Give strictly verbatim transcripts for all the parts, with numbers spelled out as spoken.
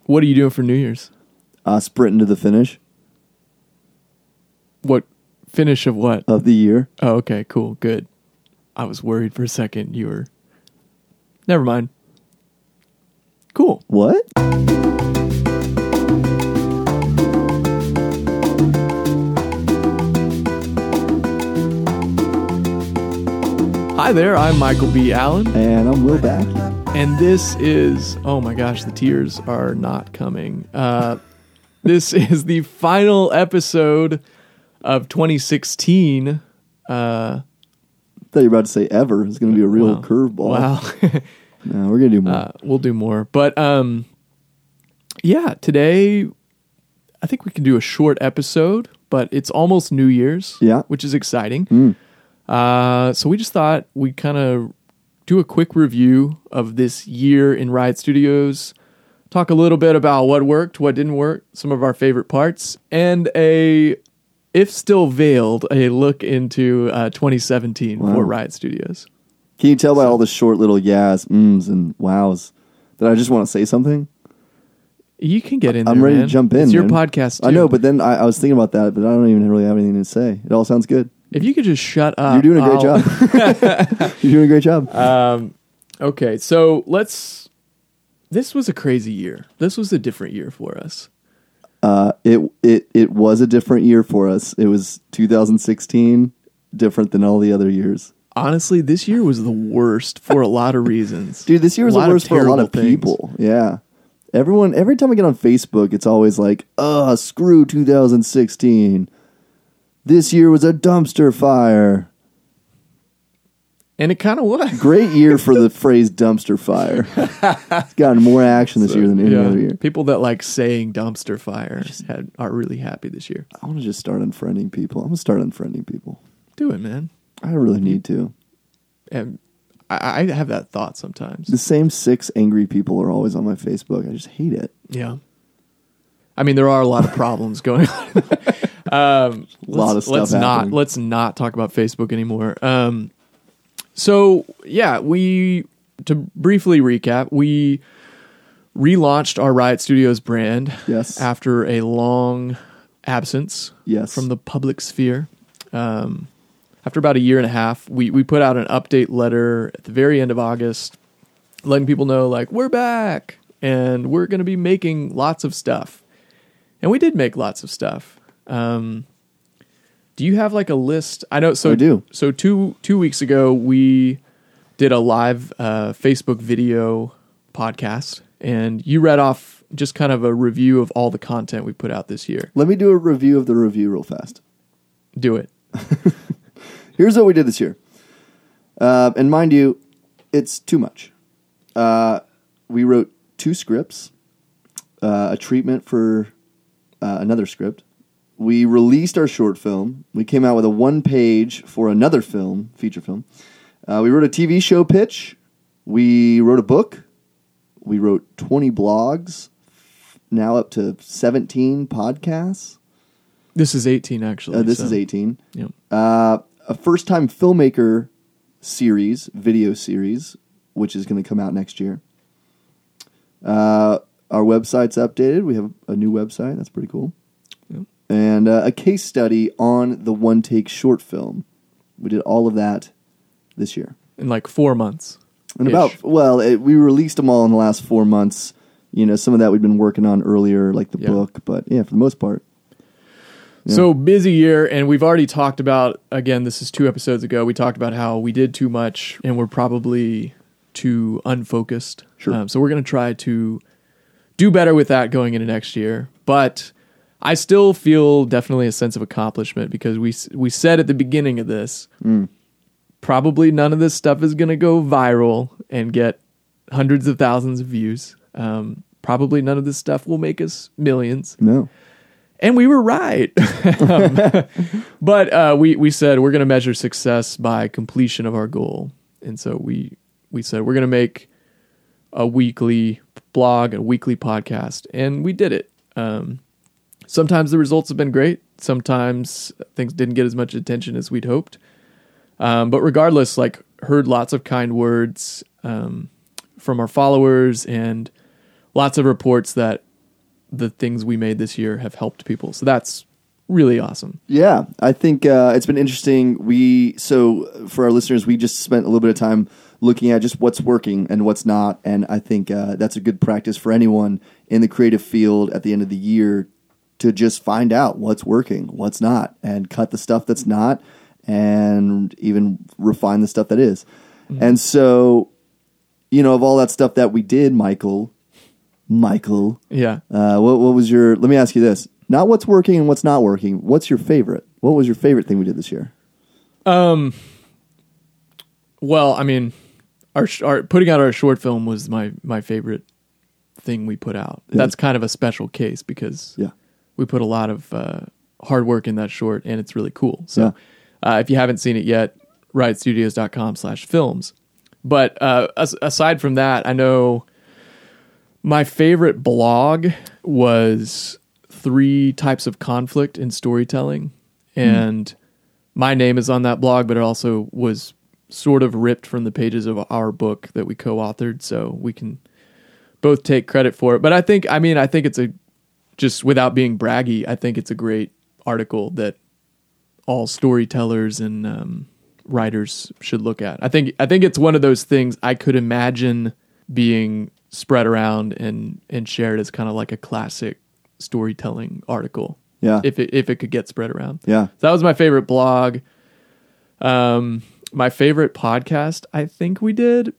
What are you doing for New Year's? Uh, sprinting to the finish. What finish of what? Of the year. Oh, okay, cool, good. I was worried for a second. You were. Never mind. Cool. What? Hi there, I'm Michael B. Allen. And I'm Will Backey. And this is, oh my gosh, the tears are not coming. Uh, this is the final episode of twenty sixteen. Uh, I thought you were about to say ever. It's going to be a real wow. curveball. Wow. No, we're going to do more. Uh, we'll do more. But um, yeah, today I think we can do a short episode, but it's almost New Year's, yeah. which is exciting. Mm. Uh, so we just thought we'd kind of do a quick review of this year in Riot Studios, talk a little bit about what worked, what didn't work, some of our favorite parts, and a, if still veiled, a look into uh, twenty seventeen wow. for Riot Studios. Can you tell by all the short little yas, mms, and wows that I just want to say something? You can get in there, I'm ready man. to jump in, It's your man. podcast, too. I know, but then I, I was thinking about that, but I don't even really have anything to say. It all sounds good. If you could just shut up. You're doing a great I'll... job. You're doing a great job. Um, okay, so let's... This was a crazy year. This was a different year for us. Uh, it it it was a different year for us. It was two thousand sixteen, different than all the other years. Honestly, this year was the worst for a lot of reasons. Dude, this year was A the lot of worst for a lot of terrible people. Yeah. Everyone, every time I get on Facebook, it's always like, uh, screw two thousand sixteen. This year was a dumpster fire. And it kind of was. Great year for the phrase dumpster fire. It's gotten more action this So, year than any yeah, other year. People that like saying dumpster fire had, are really happy this year. I want to just start unfriending people. I'm going to start unfriending people. Do it, man. I really need to. And I, I have that thought sometimes. The same six angry people are always on my Facebook. I just hate it. Yeah. I mean, there are a lot of problems going on. um, A lot of stuff Let's happening. not let's not talk about Facebook anymore. Um, so yeah, we to briefly recap, we relaunched our Riot Studios brand. Yes. After a long absence. Yes. From the public sphere. Um, after about a year and a half, we we put out an update letter at the very end of August, letting people know like we're back and we're going to be making lots of stuff. And we did make lots of stuff. Um, do you have like a list? I know. So I do. So two two weeks ago, we did a live uh, Facebook video podcast, and you read off just kind of a review of all the content we put out this year. Let me do a review of the review real fast. Do it. Here's what we did this year. Uh, and mind you, it's too much. Uh, we wrote two scripts, uh, a treatment for uh, another script. We released our short film. We came out with a one page for another film, feature film. Uh, we wrote a T V show pitch. We wrote a book. We wrote twenty blogs, now up to seventeen podcasts. This is eighteen, actually. Uh, this so. is eighteen. Yep. Uh, a first-time filmmaker series, video series, which is going to come out next year. Uh, our website's updated. We have a new website. That's pretty cool. Yep. And uh, a case study on the one-take short film. We did all of that this year. In like four months. And about, well, it, we released them all in the last four months. You know, some of that we'd been working on earlier, like the Yeah. book. But, yeah, for the most part. Yeah. So busy year, and we've already talked about, again, this is two episodes ago, we talked about how we did too much and we're probably too unfocused. Sure. Um, so we're going to try to do better with that going into next year. But I still feel definitely a sense of accomplishment because we we said at the beginning of this, Mm. probably none of this stuff is going to go viral and get hundreds of thousands of views. Um, probably none of this stuff will make us millions. No. And we were right. um, but uh, we, we said we're going to measure success by completion of our goal. And so we, we said we're going to make a weekly blog, a weekly podcast. And we did it. Um, sometimes the results have been great. Sometimes things didn't get as much attention as we'd hoped. Um, but regardless, like heard lots of kind words um, from our followers and lots of reports that the things we made this year have helped people. So that's really awesome. Yeah, I think uh, it's been interesting. We so for our listeners, we just spent a little bit of time looking at just what's working and what's not, and I think uh, that's a good practice for anyone in the creative field at the end of the year to just find out what's working, what's not, and cut the stuff that's not, and even refine the stuff that is. Mm-hmm. And so, you know, of all that stuff that we did, Michael, Michael, yeah, uh, what what was your? Let me ask you this. Not what's working and what's not working. What's your favorite? What was your favorite thing we did this year? Um. Well, I mean, our, our putting out our short film was my my favorite thing we put out. Yeah. That's kind of a special case because Yeah. we put a lot of uh, hard work in that short, and it's really cool. So, yeah. uh, if you haven't seen it yet, riot studios dot com slash films. But uh, as, aside from that, I know my favorite blog was Three Types of Conflict in Storytelling. And mm. my name is on that blog, but it also was sort of ripped from the pages of our book that we co-authored. So we can both take credit for it. But I think, I mean, I think it's a, just without being braggy, I think it's a great article that all storytellers and um, writers should look at. I think, I think it's one of those things I could imagine being spread around and, and shared as kind of like a classic storytelling article. Yeah. If it if it could get spread around. Yeah. So that was my favorite blog. Um my favorite podcast I think we did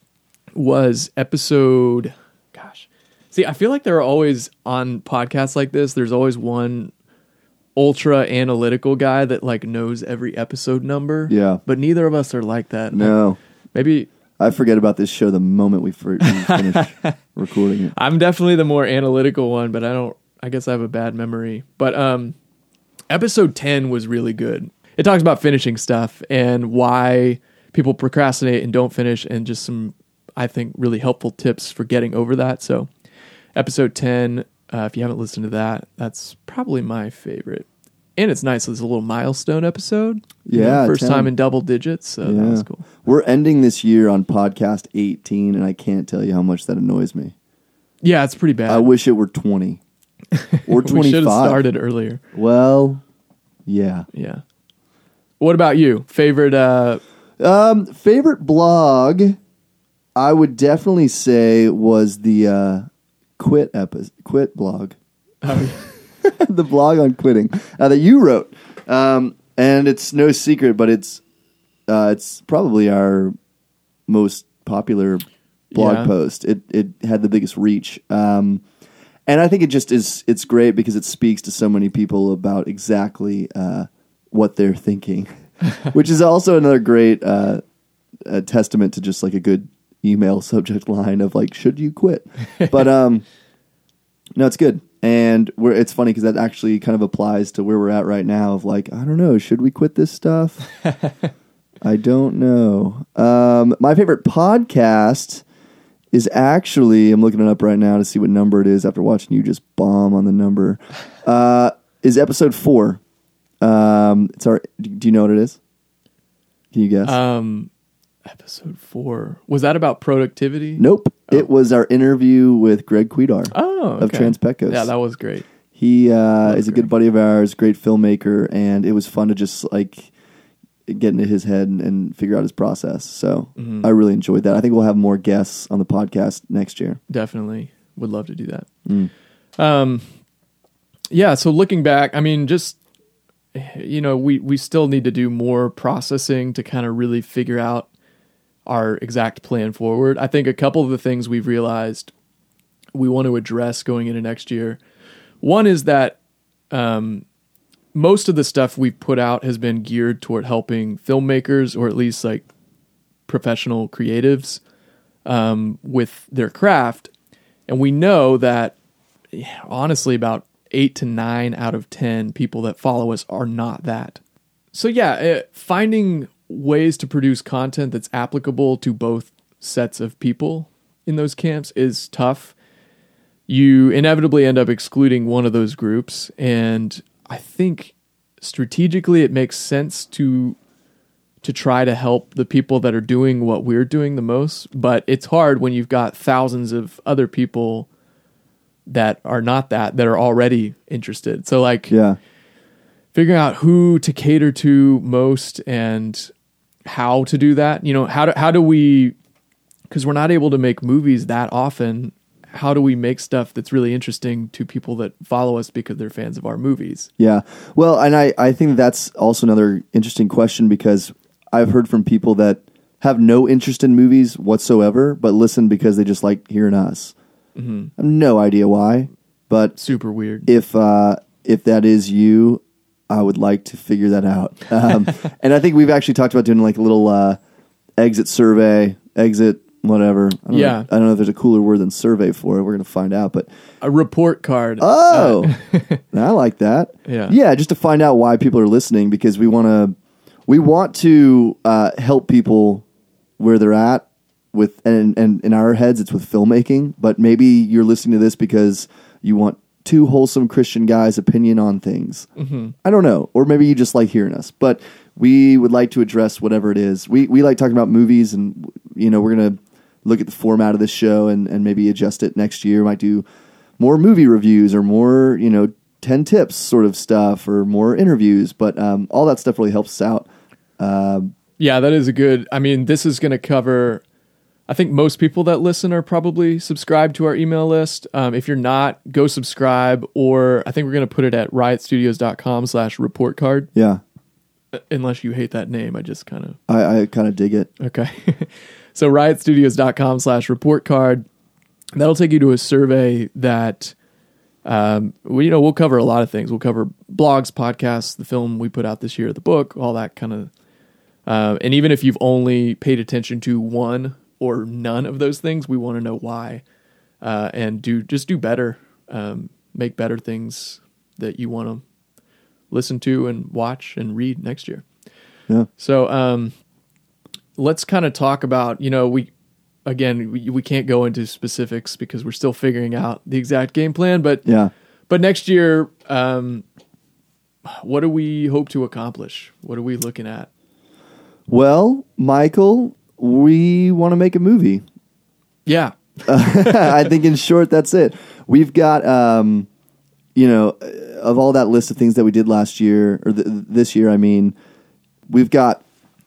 was episode gosh. See, I feel like there are always on podcasts like this, there's always one ultra analytical guy that like knows every episode number. Yeah. But neither of us are like that. No. I, maybe I forget about this show the moment we, for, we finish recording it. I'm definitely the more analytical one, but I don't I guess I have a bad memory. But um, episode ten was really good. It talks about finishing stuff and why people procrastinate and don't finish, and just some, I think, really helpful tips for getting over that. So episode ten, uh, if you haven't listened to that, that's probably my favorite. And it's nice. It's a little milestone episode. Yeah. You know, first ten. time in double digits. So yeah. that was cool. We're ending this year on podcast eighteen, and I can't tell you how much that annoys me. Yeah, it's pretty bad. I wish it were twenty. Or twenty-five. We should have started earlier. Well, yeah. Yeah. What about you? Favorite uh um favorite blog I would definitely say was the uh quit epi- quit blog. Oh, the blog on quitting uh, that you wrote. Um and it's no secret, but it's uh it's probably our most popular blog yeah. post. It it had the biggest reach. Um And I think it just is, it's great because it speaks to so many people about exactly uh, what they're thinking, which is also another great uh, a testament to just like a good email subject line of like, should you quit? But um, no, it's good. And we're, it's funny because that actually kind of applies to where we're at right now of like, I don't know, should we quit this stuff? I don't know. Um, my favorite podcast is actually, I'm looking it up right now to see what number it is after watching you just bomb on the number, uh, is episode four. Um, it's our, do you know what it is? Can you guess? Um, episode four. Was that about productivity? Nope. Oh. It was our interview with Greg Cuidar oh, okay. of Transpecos. Yeah, that was great. He uh, is a Greg. good buddy of ours, great filmmaker, and it was fun to just like get into his head and, and figure out his process. So mm-hmm. I really enjoyed that. I think we'll have more guests on the podcast next year. Definitely. Would love to do that. Mm. Um, yeah. So looking back, I mean, just, you know, we, we still need to do more processing to kind of really figure out our exact plan forward. I think a couple of the things we've realized we want to address going into next year. One is that, um, most of the stuff we've put out has been geared toward helping filmmakers, or at least like professional creatives, um, with their craft. And we know that, yeah, honestly, about eight to nine out of ten people that follow us are not that. So yeah, uh, finding ways to produce content that's applicable to both sets of people in those camps is tough. You inevitably end up excluding one of those groups, and I think strategically it makes sense to to try to help the people that are doing what we're doing the most, but it's hard when you've got thousands of other people that are not that, that are already interested. So like Yeah. figuring out who to cater to most and how to do that. You know, how do, how do we, because we're not able to make movies that often, how do we make stuff that's really interesting to people that follow us because they're fans of our movies? Yeah. Well, and I, I think that's also another interesting question, because I've heard from people that have no interest in movies whatsoever, but listen because they just like hearing us. Mm-hmm. I have no idea why, but Super weird. if uh, if that is you, I would like to figure that out. Um, and I think we've actually talked about doing like a little uh, exit survey, exit whatever. I don't Yeah. know, I don't know if there's a cooler word than survey for it. We're going to find out. But A report card. oh, I like that. Yeah. yeah, just to find out why people are listening, because we want to we want to uh, help people where they're at with, and, and in our heads it's with filmmaking. But maybe you're listening to this because you want two wholesome Christian guys' opinion on things. Mm-hmm. I don't know. Or maybe you just like hearing us. But we would like to address whatever it is. We we like talking about movies, and you know, we're going to look at the format of this show and, and maybe adjust it next year. Might do more movie reviews or more, you know, ten tips sort of stuff, or more interviews. But um, all that stuff really helps us out. Um, Yeah, that is a good, I mean, this is going to cover, I think most people that listen are probably subscribed to our email list. Um, if you're not, go subscribe, or I think we're going to put it at riotstudios.com slash report card. yeah, Unless you hate that name, I just kind of, I, I kind of dig it. okay. So riotstudios.com slash report card. That'll take you to a survey that, um, we, you know, we'll cover a lot of things. We'll cover blogs, podcasts, the film we put out this year, the book, all that kind of. Uh, and even if you've only paid attention to one or none of those things, we want to know why, uh, and do just do better, um, make better things that you want to listen to and watch and read next year. Yeah. So um, let's kind of talk about, you know, we again we, we can't go into specifics because we're still figuring out the exact game plan, but Yeah. but next year, um, what do we hope to accomplish? What are we looking at? Well, Michael, we want to make a movie. Yeah. I think in short, that's it. We've got, um, you know, of all that list of things that we did last year, or th- this year, I mean, we've got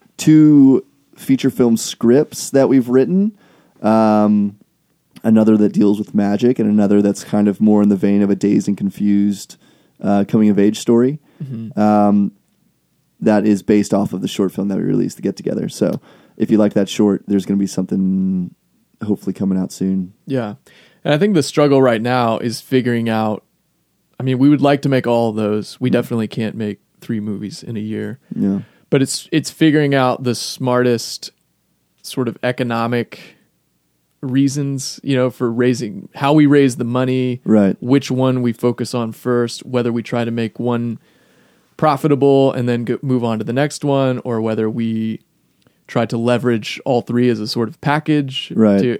two feature film scripts that we've written, um, another that deals with magic, and another that's kind of more in the vein of a Dazed and Confused uh, coming-of-age story. Mm-hmm. Um, that is based off of the short film that we released, The Get Together. So if you like that short, there's going to be something hopefully coming out soon. Yeah. And I think the struggle right now is figuring out, I mean, we would like to make all of those. We definitely can't make three movies in a year. Yeah. But it's it's figuring out the smartest sort of economic reasons, you know, for raising, how we raise the money, Right. which one we focus on first, whether we try to make one profitable and then go, move on to the next one, or whether we try to leverage all three as a sort of package. Right. To,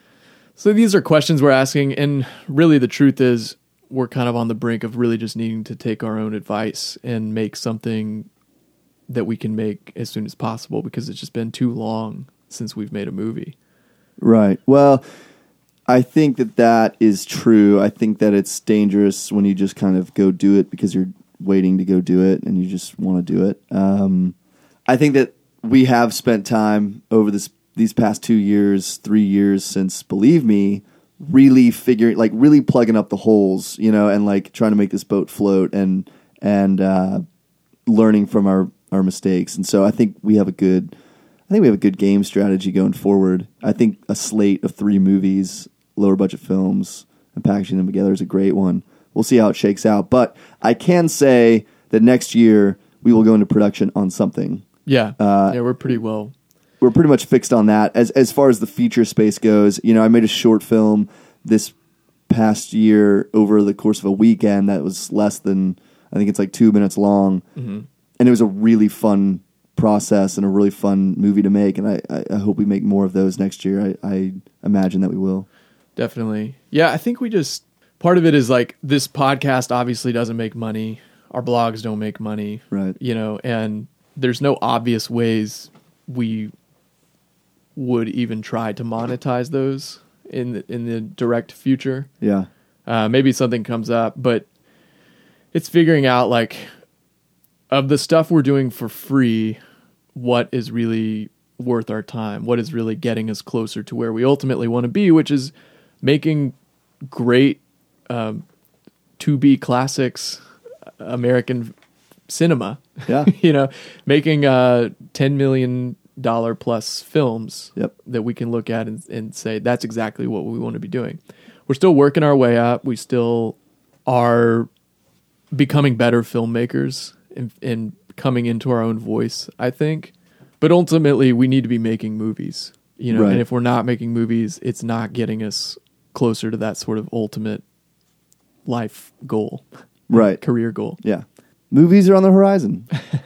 so these are questions we're asking, and really the truth is we're kind of on the brink of really just needing to take our own advice and make something that we can make as soon as possible, because it's just been too long since we've made a movie. Right. Well, I think that that is true. I think that it's dangerous when you just kind of go do it because you're waiting to go do it and you just want to do it. Um, I think that we have spent time over this these past two years, three years since Believe Me, really figuring, like really plugging up the holes, you know, and like trying to make this boat float and and uh, learning from our, our mistakes. And so I think we have a good, I think we have a good game strategy going forward. I think a slate of three movies, lower budget films, and packaging them together is a great one. We'll see how it shakes out. But I can say that next year we will go into production on something. Yeah. Uh, yeah, we're pretty well. We're pretty much fixed on that. As as far as the feature space goes, you know, I made a short film this past year over the course of a weekend that was less than, I think it's like two minutes long. Mm-hmm. And it was a really fun process and a really fun movie to make. And I, I, I hope we make more of those next year. I, I imagine that we will. Definitely. Yeah, I think we just, part of it is like this podcast obviously doesn't make money. Our blogs don't make money. Right. You know, and there's no obvious ways we would even try to monetize those in the, in the direct future. Yeah. Uh, maybe something comes up, but it's figuring out like of the stuff we're doing for free, what is really worth our time, what is really getting us closer to where we ultimately want to be, which is making great um, to be classics, American cinema. Yeah. You know, making uh, ten million dollars plus films Yep. that we can look at and, and say, that's exactly what we want to be doing. We're still working our way up. We still are becoming better filmmakers and, and coming into our own voice, I think. But ultimately, we need to be making movies, you know. Right. And if we're not making movies, it's not getting us closer to that sort of ultimate life goal, Right. career goal. Yeah. Movies are on the horizon.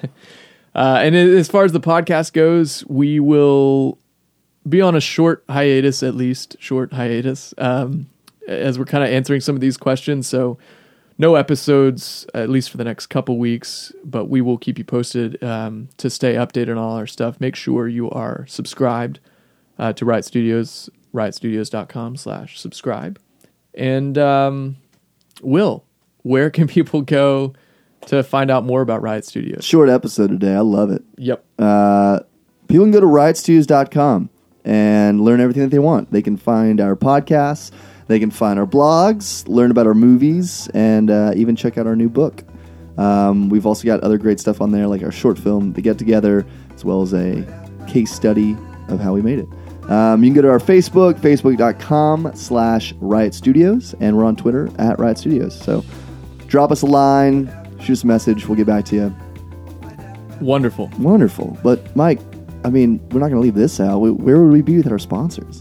Uh, and as far as the podcast goes, we will be on a short hiatus, at least short hiatus, um, as we're kind of answering some of these questions. So no episodes, at least for the next couple weeks, but we will keep you posted um, to stay updated on all our stuff. Make sure you are subscribed uh, to Riot Studios, riot studios dot com slash subscribe. And um, Will, where can people go to find out more about Riot Studios? Short episode today. I love it. Yep. Uh, people can go to riot studios dot com and learn everything that they want. They can find our podcasts. They can find our blogs, learn about our movies, and uh, even check out our new book. Um, we've also got other great stuff on there, like our short film, The Get Together, as well as a case study of how we made it. Um, you can go to our Facebook, facebook dot com slash Riot Studios, and we're on Twitter at Riot Studios. So drop us a line, shoot us a message, we'll get back to you. Wonderful. Wonderful. But, Mike, I mean, we're not going to leave this out. Where would we be with our sponsors?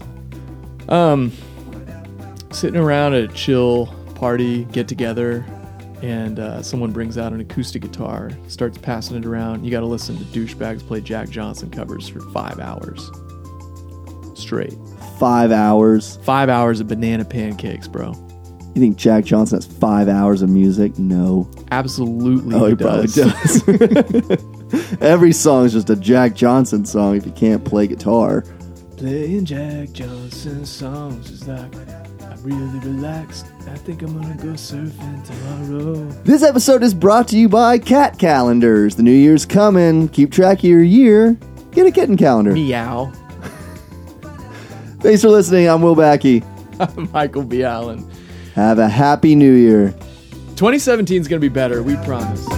Um, sitting around at a chill party, get together, and uh, someone brings out an acoustic guitar, starts passing it around. You got to listen to douchebags play Jack Johnson covers for five hours straight. Five hours. Five hours of banana pancakes, bro. You think Jack Johnson has five hours of music? No. Absolutely, Oh, he, he probably does. does. Every song is just a Jack Johnson song if you can't play guitar. Playing Jack Johnson songs is like, I'm really relaxed. I think I'm gonna go surfing tomorrow. This episode is brought to you by Cat Calendars. The new year's coming. Keep track of your year. Get a kitten calendar. Meow. Thanks for listening. I'm Will Backey. I'm Michael B. Allen. Have a happy new year. twenty seventeen is gonna be better, we promise.